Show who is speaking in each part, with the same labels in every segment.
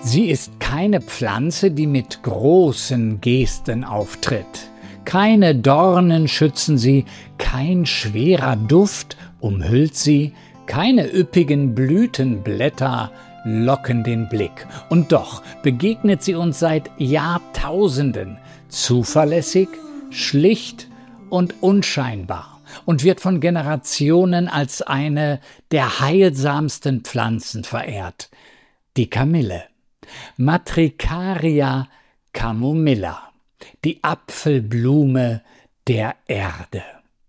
Speaker 1: Sie ist keine Pflanze, die mit großen Gesten auftritt. Keine Dornen schützen sie, kein schwerer Duft umhüllt sie, keine üppigen Blütenblätter locken den Blick. Und doch begegnet sie uns seit Jahrtausenden zuverlässig, schlicht und unscheinbar und wird von Generationen als eine der heilsamsten Pflanzen verehrt. Die Kamille. Matricaria camomilla, die Apfelblume der Erde.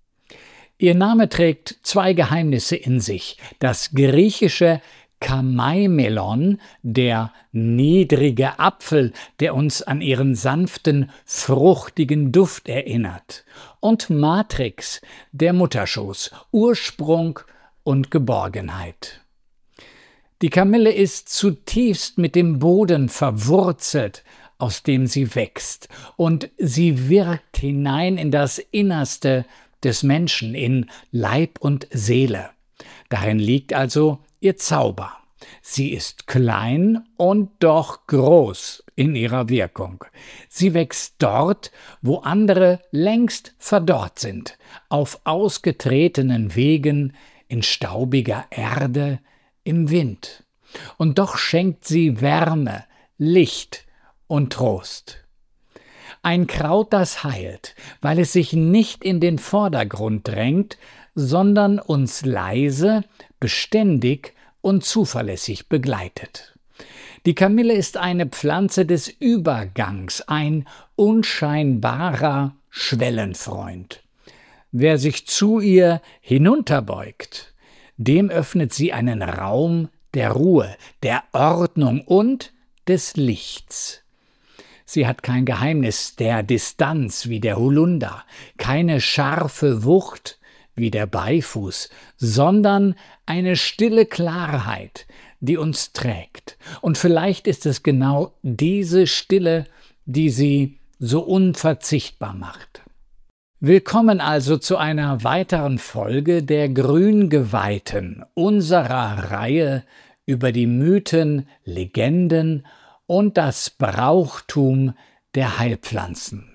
Speaker 1: Ihr Name trägt zwei Geheimnisse in sich. Das griechische Kamaimelon, der niedrige Apfel, der uns an ihren sanften, fruchtigen Duft erinnert. Und Matrix, der Mutterschoß, Ursprung und Geborgenheit. Die Kamille ist zutiefst mit dem Boden verwurzelt, aus dem sie wächst, und sie wirkt hinein in das Innerste des Menschen, in Leib und Seele. Darin liegt also ihr Zauber. Sie ist klein und doch groß in ihrer Wirkung. Sie wächst dort, wo andere längst verdorrt sind, auf ausgetretenen Wegen, in staubiger Erde, im Wind. Und doch schenkt sie Wärme, Licht und Trost. Ein Kraut, das heilt, weil es sich nicht in den Vordergrund drängt, sondern uns leise, beständig und zuverlässig begleitet. Die Kamille ist eine Pflanze des Übergangs, ein unscheinbarer Schwellenfreund. Wer sich zu ihr hinunterbeugt, dem öffnet sie einen Raum der Ruhe, der Ordnung und des Lichts. Sie hat kein Geheimnis der Distanz wie der Holunder, keine scharfe Wucht wie der Beifuß, sondern eine stille Klarheit, die uns trägt. Und vielleicht ist es genau diese Stille, die sie so unverzichtbar macht. Willkommen also zu einer weiteren Folge der Grüngeweihten, unserer Reihe über die Mythen, Legenden und das Brauchtum der Heilpflanzen.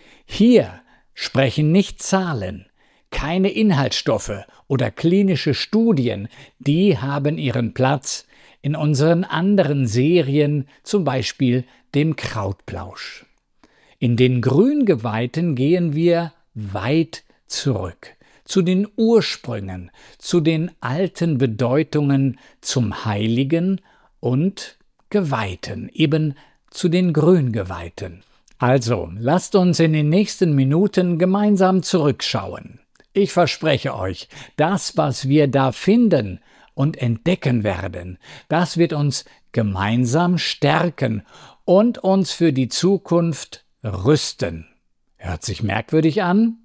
Speaker 1: Hier sprechen nicht Zahlen, keine Inhaltsstoffe oder klinische Studien, die haben ihren Platz in unseren anderen Serien, zum Beispiel dem Krautplausch. In den Grüngeweihten gehen wir weit zurück, zu den Ursprüngen, zu den alten Bedeutungen zum Heiligen und Geweihten, eben zu den Grüngeweihten. Also, lasst uns in den nächsten Minuten gemeinsam zurückschauen. Ich verspreche euch, das, was wir da finden und entdecken werden, das wird uns gemeinsam stärken und uns für die Zukunft rüsten. Hört sich merkwürdig an?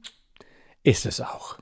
Speaker 1: Ist es auch.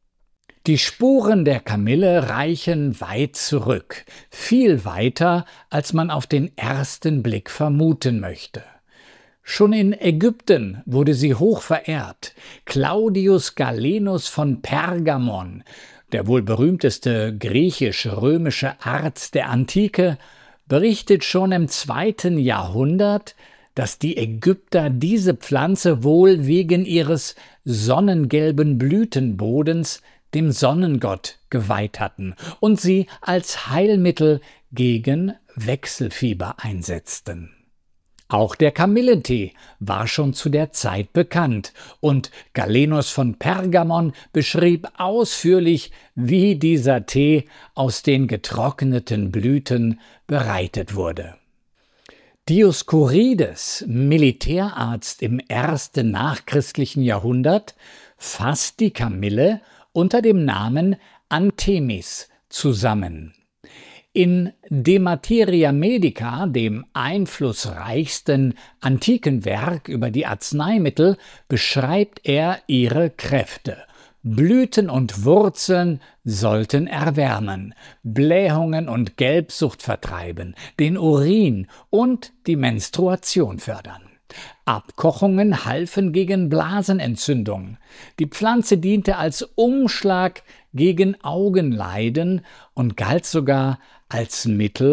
Speaker 1: Die Spuren der Kamille reichen weit zurück, viel weiter, als man auf den ersten Blick vermuten möchte. Schon in Ägypten wurde sie hoch verehrt. Claudius Galenus von Pergamon, der wohl berühmteste griechisch-römische Arzt der Antike, berichtet schon im 2. Jahrhundert, dass die Ägypter diese Pflanze wohl wegen ihres sonnengelben Blütenbodens dem Sonnengott geweiht hatten und sie als Heilmittel gegen Wechselfieber einsetzten. Auch der Kamillentee war schon zu der Zeit bekannt und Galenus von Pergamon beschrieb ausführlich, wie dieser Tee aus den getrockneten Blüten bereitet wurde. Dioskurides, Militärarzt im 1. nachchristlichen Jahrhundert, fasst die Kamille unter dem Namen Anthemis zusammen. In De Materia Medica, dem einflussreichsten antiken Werk über die Arzneimittel, beschreibt er ihre Kräfte. Blüten und Wurzeln sollten erwärmen, Blähungen und Gelbsucht vertreiben, den Urin und die Menstruation fördern. Abkochungen halfen gegen Blasenentzündung. Die Pflanze diente als Umschlag gegen Augenleiden und galt sogar als Mittel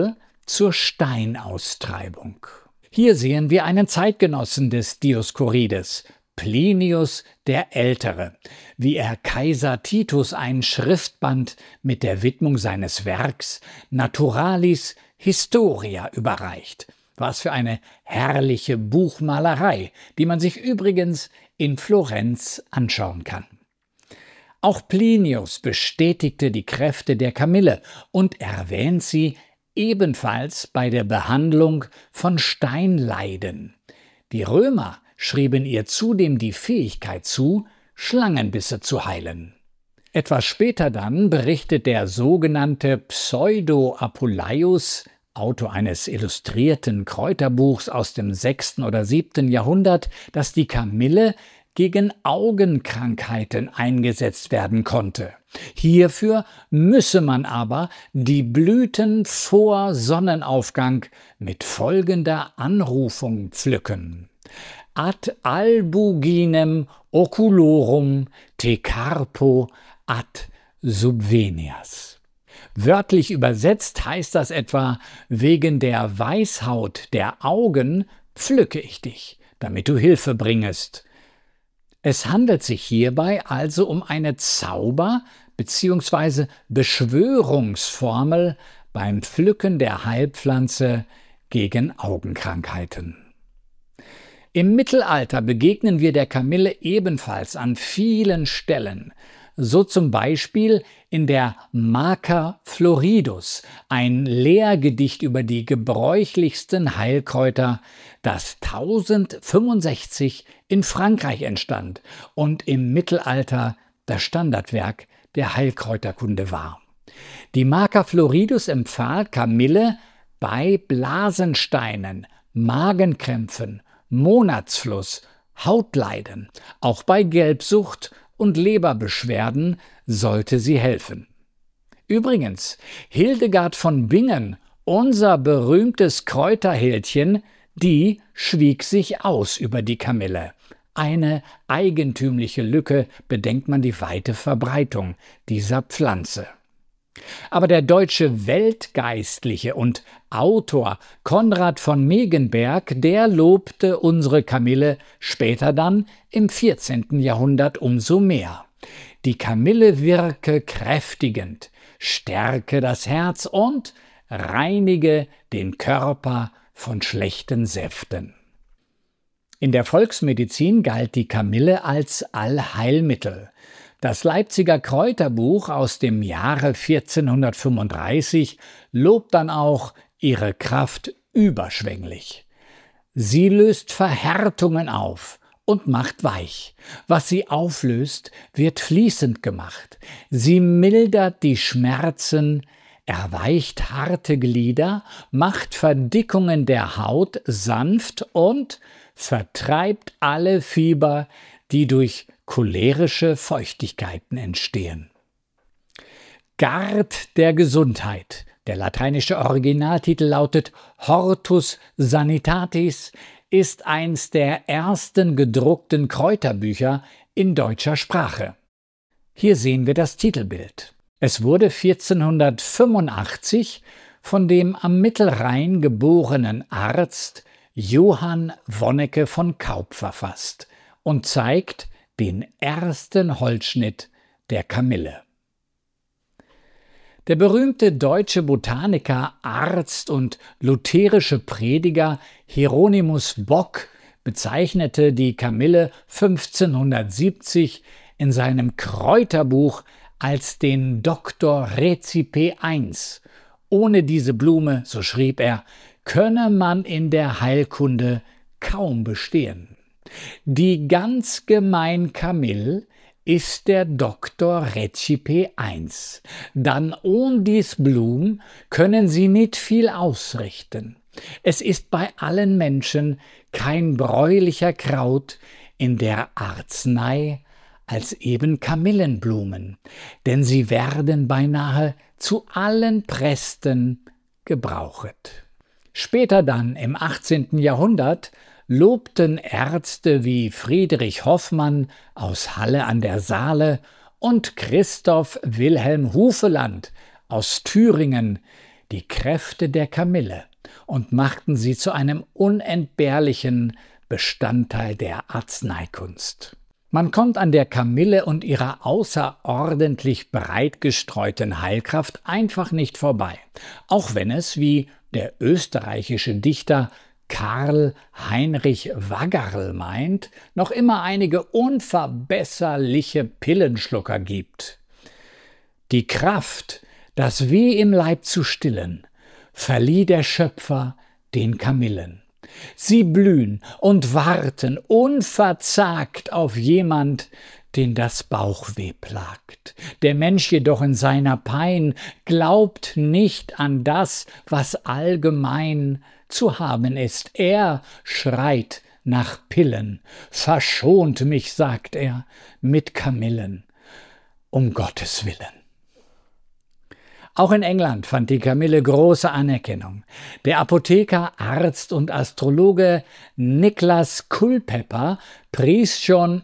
Speaker 1: zur Steinaustreibung. Hier sehen wir einen Zeitgenossen des Dioskurides, Plinius der Ältere, wie er Kaiser Titus ein Schriftband mit der Widmung seines Werks Naturalis Historia überreicht. Was für eine herrliche Buchmalerei, die man sich übrigens in Florenz anschauen kann. Auch Plinius bestätigte die Kräfte der Kamille und erwähnt sie ebenfalls bei der Behandlung von Steinleiden. Die Römer schrieben ihr zudem die Fähigkeit zu, Schlangenbisse zu heilen. Etwas später dann berichtet der sogenannte Pseudo-Apuleius, Autor eines illustrierten Kräuterbuchs aus dem 6. oder 7. Jahrhundert, dass die Kamille gegen Augenkrankheiten eingesetzt werden konnte. Hierfür müsse man aber die Blüten vor Sonnenaufgang mit folgender Anrufung pflücken: Ad albuginem oculorum te carpo ad subvenias. Wörtlich übersetzt heißt das etwa: Wegen der Weißhaut der Augen pflücke ich dich, damit du Hilfe bringest. Es handelt sich hierbei also um eine Zauber- bzw. Beschwörungsformel beim Pflücken der Heilpflanze gegen Augenkrankheiten. Im Mittelalter begegnen wir der Kamille ebenfalls an vielen Stellen, so zum Beispiel in der Maca Floridus, ein Lehrgedicht über die gebräuchlichsten Heilkräuter, das 1065 in Frankreich entstand und im Mittelalter das Standardwerk der Heilkräuterkunde war. Die Maca Floridus empfahl Kamille bei Blasensteinen, Magenkrämpfen, Monatsfluss, Hautleiden, auch bei Gelbsucht und Leberbeschwerden sollte sie helfen. Übrigens, Hildegard von Bingen, unser berühmtes Kräuterheldchen, die schwieg sich aus über die Kamille. Eine eigentümliche Lücke, bedenkt man die weite Verbreitung dieser Pflanze. Aber der deutsche Weltgeistliche und Autor Konrad von Megenberg, der lobte unsere Kamille später dann im 14. Jahrhundert umso mehr. Die Kamille wirke kräftigend, stärke das Herz und reinige den Körper von schlechten Säften. In der Volksmedizin galt die Kamille als Allheilmittel. Das Leipziger Kräuterbuch aus dem Jahre 1435 lobt dann auch ihre Kraft überschwänglich. Sie löst Verhärtungen auf und macht weich. Was sie auflöst, wird fließend gemacht. Sie mildert die Schmerzen, erweicht harte Glieder, macht Verdickungen der Haut sanft und vertreibt alle Fieber, die durch cholerische Feuchtigkeiten entstehen. Gard der Gesundheit. Der lateinische Originaltitel lautet Hortus Sanitatis, ist eins der ersten gedruckten Kräuterbücher in deutscher Sprache. Hier sehen wir das Titelbild. Es wurde 1485 von dem am Mittelrhein geborenen Arzt Johann Wonnecke von Kaup verfasst und zeigt den ersten Holzschnitt der Kamille. Der berühmte deutsche Botaniker, Arzt und lutherische Prediger Hieronymus Bock bezeichnete die Kamille 1570 in seinem Kräuterbuch als den Dr. Recipe I. Ohne diese Blume, so schrieb er, könne man in der Heilkunde kaum bestehen. Die ganz gemein Kamille ist der Dr. Recipe I. Dann ohn dies Blum können sie nicht viel ausrichten. Es ist bei allen Menschen kein bräulicher Kraut in der Arznei als eben Kamillenblumen, denn sie werden beinahe zu allen Prästen gebrauchet. Später dann, im 18. Jahrhundert, lobten Ärzte wie Friedrich Hoffmann aus Halle an der Saale und Christoph Wilhelm Hufeland aus Thüringen die Kräfte der Kamille und machten sie zu einem unentbehrlichen Bestandteil der Arzneikunst. Man kommt an der Kamille und ihrer außerordentlich breit gestreuten Heilkraft einfach nicht vorbei, auch wenn es, wie der österreichische Dichter Karl Heinrich Waggerl meint, noch immer einige unverbesserliche Pillenschlucker gibt. Die Kraft, das Weh im Leib zu stillen, verlieh der Schöpfer den Kamillen. Sie blühen und warten unverzagt auf jemand, den das Bauchweh plagt. Der Mensch jedoch in seiner Pein glaubt nicht an das, was allgemein zu haben ist. Er schreit nach Pillen. Verschont mich, sagt er, mit Kamillen, um Gottes Willen. Auch in England fand die Kamille große Anerkennung. Der Apotheker, Arzt und Astrologe Nicholas Culpeper pries schon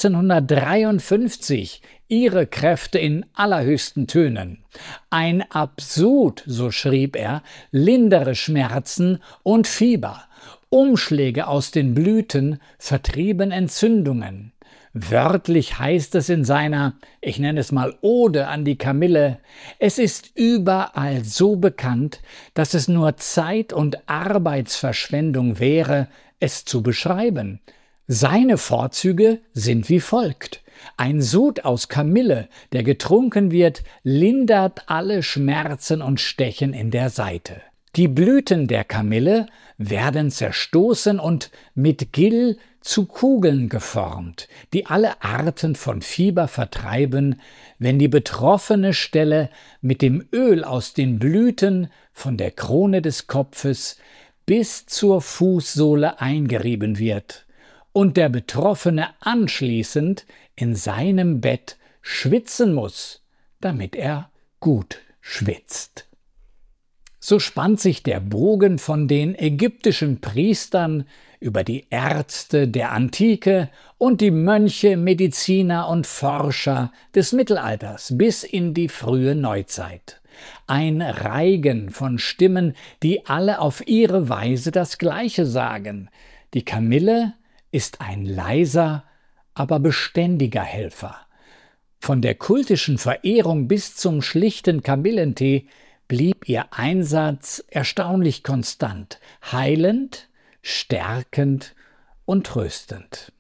Speaker 1: 1653 ihre Kräfte in allerhöchsten Tönen. Ein Absud, so schrieb er, lindere Schmerzen und Fieber. Umschläge aus den Blüten vertrieben Entzündungen. Wörtlich heißt es in seiner, ich nenne es mal Ode an die Kamille, es ist überall so bekannt, dass es nur Zeit- und Arbeitsverschwendung wäre, es zu beschreiben. Seine Vorzüge sind wie folgt. Ein Sud aus Kamille, der getrunken wird, lindert alle Schmerzen und Stechen in der Seite. Die Blüten der Kamille werden zerstoßen und mit Gill zu Kugeln geformt, die alle Arten von Fieber vertreiben, wenn die betroffene Stelle mit dem Öl aus den Blüten von der Krone des Kopfes bis zur Fußsohle eingerieben wird und der Betroffene anschließend in seinem Bett schwitzen muss, damit er gut schwitzt. So spannt sich der Bogen von den ägyptischen Priestern über die Ärzte der Antike und die Mönche, Mediziner und Forscher des Mittelalters bis in die frühe Neuzeit. Ein Reigen von Stimmen, die alle auf ihre Weise das Gleiche sagen. Die Kamille ist ein leiser, aber beständiger Helfer. Von der kultischen Verehrung bis zum schlichten Kamillentee blieb ihr Einsatz erstaunlich konstant, heilend, stärkend und tröstend.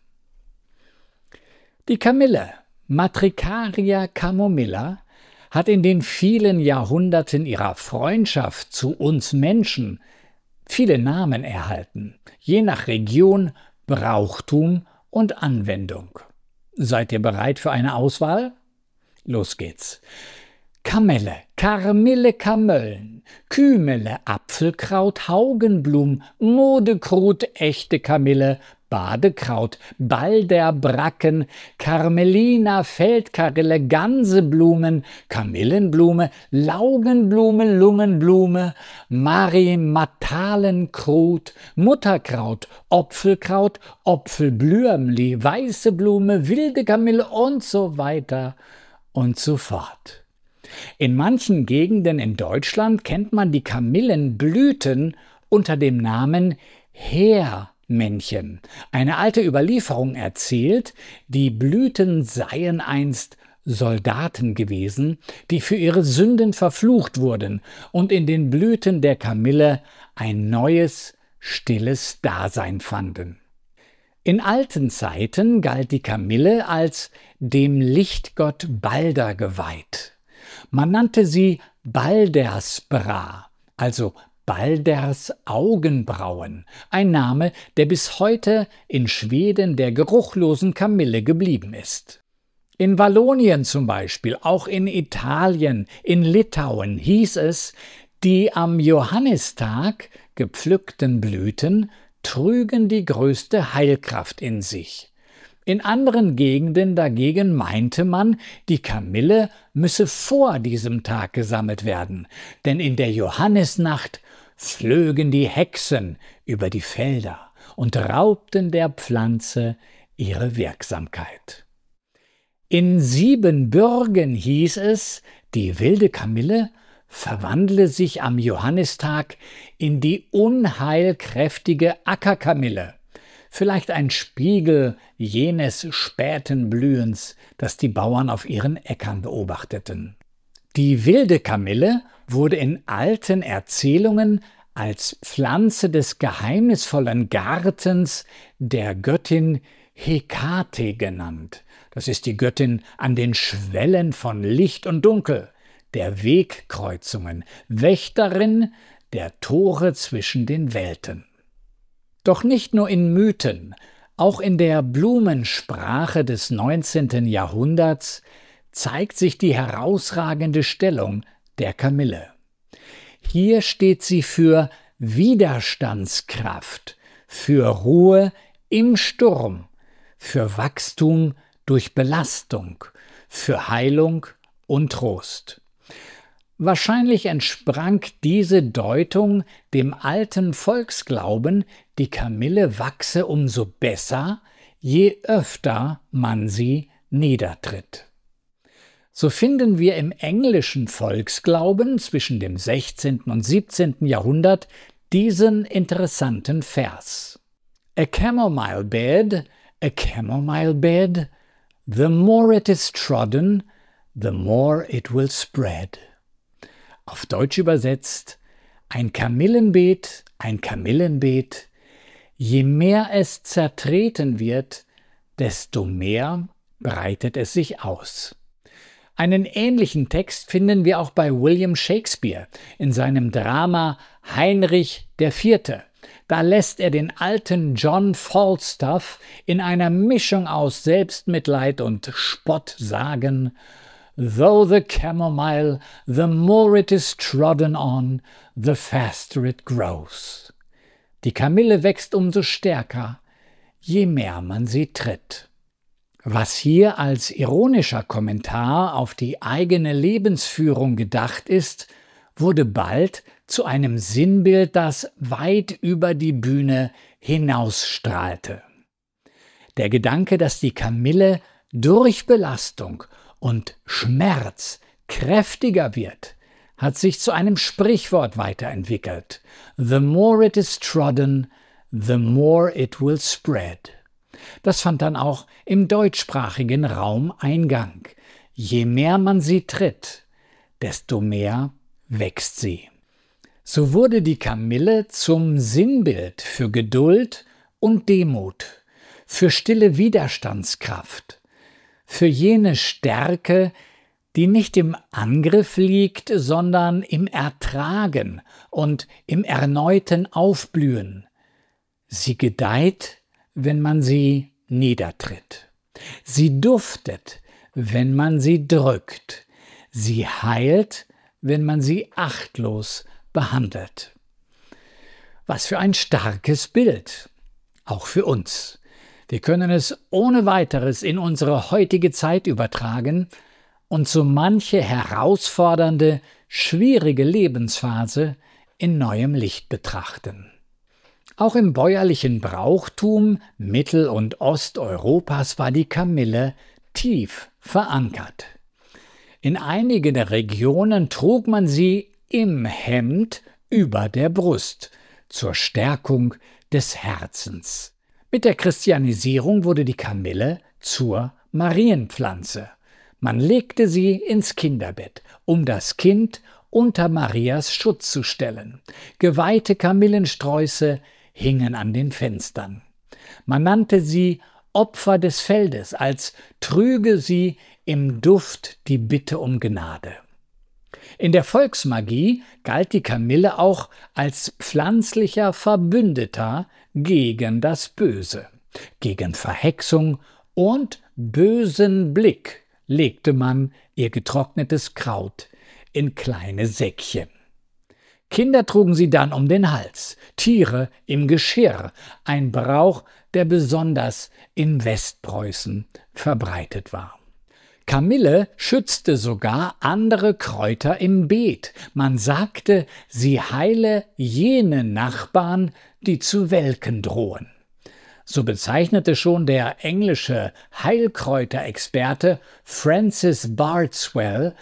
Speaker 1: Die Kamille, Matricaria camomilla, hat in den vielen Jahrhunderten ihrer Freundschaft zu uns Menschen viele Namen erhalten, je nach Region, Brauchtum und Anwendung. Seid ihr bereit für eine Auswahl? Los geht's. Kamelle, Karmille, Kamöllen, Kümele, Apfelkraut, Haugenblum, Modekrut, echte Kamille, Badekraut, Balderbracken, Karmelina, Feldkarille, Ganseblumen, Kamillenblume, Laugenblume, Lungenblume, Marimatalenkrut, Mutterkraut, Opfelkraut, Opfelblümli, weiße Blume, wilde Kamille und so weiter und so fort. In manchen Gegenden in Deutschland kennt man die Kamillenblüten unter dem Namen Heermännchen. Eine alte Überlieferung erzählt, die Blüten seien einst Soldaten gewesen, die für ihre Sünden verflucht wurden und in den Blüten der Kamille ein neues, stilles Dasein fanden. In alten Zeiten galt die Kamille als dem Lichtgott Balder geweiht. Man nannte sie Baldersbra, also Balders Augenbrauen, ein Name, der bis heute in Schweden der geruchlosen Kamille geblieben ist. In Wallonien zum Beispiel, auch in Italien, in Litauen hieß es, die am Johannistag gepflückten Blüten trügen die größte Heilkraft in sich. In anderen Gegenden dagegen meinte man, die Kamille müsse vor diesem Tag gesammelt werden, denn in der Johannisnacht flögen die Hexen über die Felder und raubten der Pflanze ihre Wirksamkeit. In Siebenbürgen hieß es, die wilde Kamille verwandle sich am Johannistag in die unheilkräftige Ackerkamille, vielleicht ein Spiegel jenes späten Blühens, das die Bauern auf ihren Äckern beobachteten. Die wilde Kamille wurde in alten Erzählungen als Pflanze des geheimnisvollen Gartens der Göttin Hekate genannt. Das ist die Göttin an den Schwellen von Licht und Dunkel, der Wegkreuzungen, Wächterin der Tore zwischen den Welten. Doch nicht nur in Mythen, auch in der Blumensprache des 19. Jahrhunderts zeigt sich die herausragende Stellung der Kamille. Hier steht sie für Widerstandskraft, für Ruhe im Sturm, für Wachstum durch Belastung, für Heilung und Trost. Wahrscheinlich entsprang diese Deutung dem alten Volksglauben, die Kamille wachse umso besser, je öfter man sie niedertritt. So finden wir im englischen Volksglauben zwischen dem 16. und 17. Jahrhundert diesen interessanten Vers. A chamomile bed, the more it is trodden, the more it will spread. Auf Deutsch übersetzt: ein Kamillenbeet, je mehr es zertreten wird, desto mehr breitet es sich aus. Einen ähnlichen Text finden wir auch bei William Shakespeare in seinem Drama Heinrich IV. Da lässt er den alten John Falstaff in einer Mischung aus Selbstmitleid und Spott sagen: Though the chamomile, the more it is trodden on, the faster it grows. Die Kamille wächst umso stärker, je mehr man sie tritt. Was hier als ironischer Kommentar auf die eigene Lebensführung gedacht ist, wurde bald zu einem Sinnbild, das weit über die Bühne hinausstrahlte. Der Gedanke, dass die Kamille durch Belastung und Schmerz kräftiger wird, hat sich zu einem Sprichwort weiterentwickelt. The more it is trodden, the more it will spread. Das fand dann auch im deutschsprachigen Raum Eingang. Je mehr man sie tritt, desto mehr wächst sie. So wurde die Kamille zum Sinnbild für Geduld und Demut, für stille Widerstandskraft, für jene Stärke, die nicht im Angriff liegt, sondern im Ertragen und im erneuten Aufblühen. Sie gedeiht, wenn man sie niedertritt. Sie duftet, wenn man sie drückt. Sie heilt, wenn man sie achtlos behandelt. Was für ein starkes Bild, auch für uns. Wir können es ohne weiteres in unsere heutige Zeit übertragen und so manche herausfordernde, schwierige Lebensphase in neuem Licht betrachten. Auch im bäuerlichen Brauchtum Mittel- und Osteuropas war die Kamille tief verankert. In einigen Regionen trug man sie im Hemd über der Brust zur Stärkung des Herzens. Mit der Christianisierung wurde die Kamille zur Marienpflanze. Man legte sie ins Kinderbett, um das Kind unter Marias Schutz zu stellen. Geweihte Kamillensträuße hingen an den Fenstern. Man nannte sie Opfer des Feldes, als trüge sie im Duft die Bitte um Gnade. In der Volksmagie galt die Kamille auch als pflanzlicher Verbündeter gegen das Böse. Gegen Verhexung und bösen Blick legte man ihr getrocknetes Kraut in kleine Säckchen. Kinder trugen sie dann um den Hals, Tiere im Geschirr, ein Brauch, der besonders in Westpreußen verbreitet war. Kamille schützte sogar andere Kräuter im Beet. Man sagte, sie heile jene Nachbarn, die zu welken drohen. So bezeichnete schon der englische Heilkräuterexperte Francis Bardswell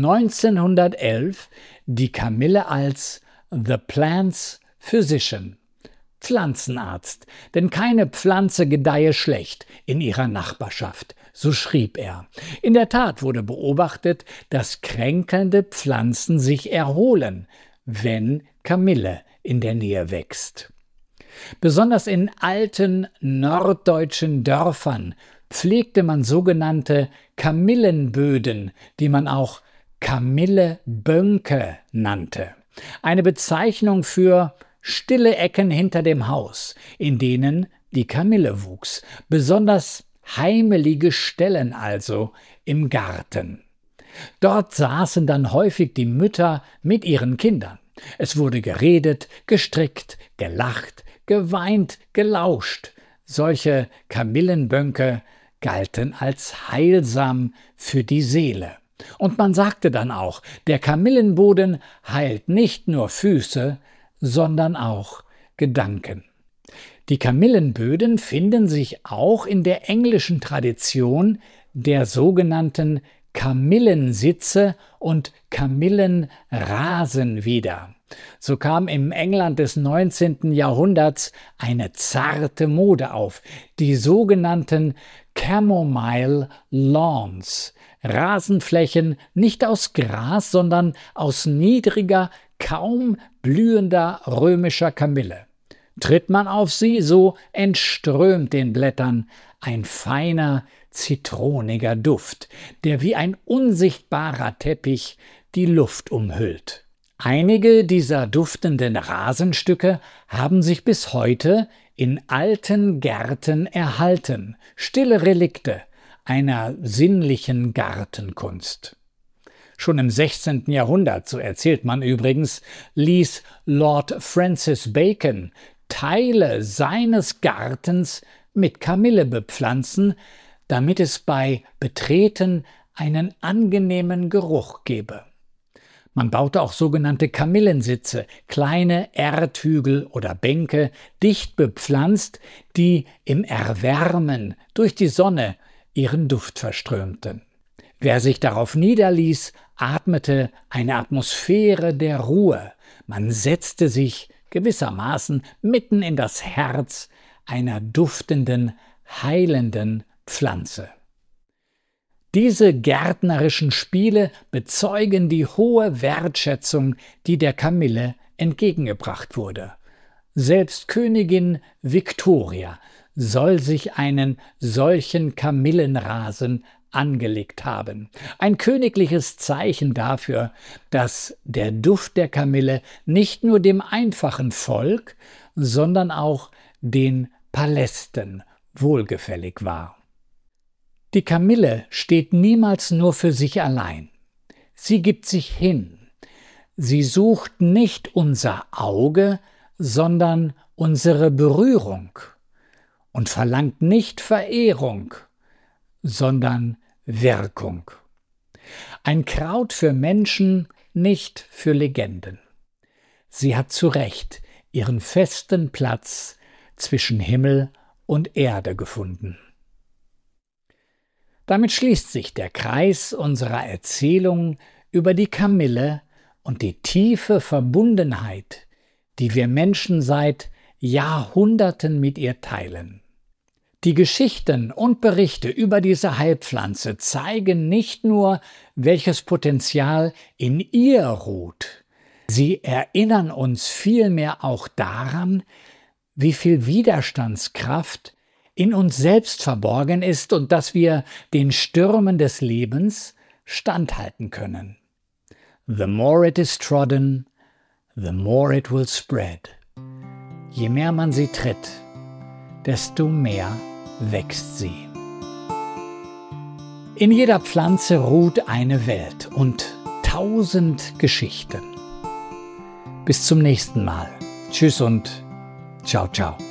Speaker 1: 1911 die Kamille als The Plant's Physician, Pflanzenarzt, denn keine Pflanze gedeihe schlecht in ihrer Nachbarschaft, so schrieb er. In der Tat wurde beobachtet, dass kränkelnde Pflanzen sich erholen, wenn Kamille in der Nähe wächst. Besonders in alten norddeutschen Dörfern pflegte man sogenannte Kamillenböden, die man auch Kamillebönke nannte. Eine Bezeichnung für stille Ecken hinter dem Haus, in denen die Kamille wuchs, besonders heimelige Stellen also im Garten. Dort saßen dann häufig die Mütter mit ihren Kindern. Es wurde geredet, gestrickt, gelacht, geweint, gelauscht. Solche Kamillenbönke galten als heilsam für die Seele. Und man sagte dann auch, der Kamillenboden heilt nicht nur Füße, sondern auch Gedanken. Die Kamillenböden finden sich auch in der englischen Tradition der sogenannten Kamillensitze und Kamillenrasen wieder. So kam im England des 19. Jahrhunderts eine zarte Mode auf, die sogenannten Chamomile Lawns, Rasenflächen nicht aus Gras, sondern aus niedriger, kaum blühender römischer Kamille. Tritt man auf sie, so entströmt den Blättern ein feiner, zitroniger Duft, der wie ein unsichtbarer Teppich die Luft umhüllt. Einige dieser duftenden Rasenstücke haben sich bis heute in alten Gärten erhalten, stille Relikte einer sinnlichen Gartenkunst. Schon im 16. Jahrhundert, so erzählt man übrigens, ließ Lord Francis Bacon Teile seines Gartens mit Kamille bepflanzen, damit es bei Betreten einen angenehmen Geruch gebe. Man baute auch sogenannte Kamillensitze, kleine Erdhügel oder Bänke, dicht bepflanzt, die im Erwärmen durch die Sonne ihren Duft verströmten. Wer sich darauf niederließ, atmete eine Atmosphäre der Ruhe. Man setzte sich gewissermaßen mitten in das Herz einer duftenden, heilenden Pflanze. Diese gärtnerischen Spiele bezeugen die hohe Wertschätzung, die der Kamille entgegengebracht wurde. Selbst Königin Victoria soll sich einen solchen Kamillenrasen angelegt haben. Ein königliches Zeichen dafür, dass der Duft der Kamille nicht nur dem einfachen Volk, sondern auch den Palästen wohlgefällig war. Die Kamille steht niemals nur für sich allein. Sie gibt sich hin. Sie sucht nicht unser Auge, sondern unsere Berührung und verlangt nicht Verehrung, sondern Wirkung. Ein Kraut für Menschen, nicht für Legenden. Sie hat zu Recht ihren festen Platz zwischen Himmel und Erde gefunden. Damit schließt sich der Kreis unserer Erzählung über die Kamille und die tiefe Verbundenheit, die wir Menschen seit Jahrhunderten mit ihr teilen. Die Geschichten und Berichte über diese Heilpflanze zeigen nicht nur, welches Potenzial in ihr ruht, sie erinnern uns vielmehr auch daran, wie viel Widerstandskraft in uns selbst verborgen ist und dass wir den Stürmen des Lebens standhalten können. The more it is trodden, the more it will spread. Je mehr man sie tritt, desto mehr wächst sie. In jeder Pflanze ruht eine Welt und 1000 Geschichten. Bis zum nächsten Mal. Tschüss und ciao, ciao.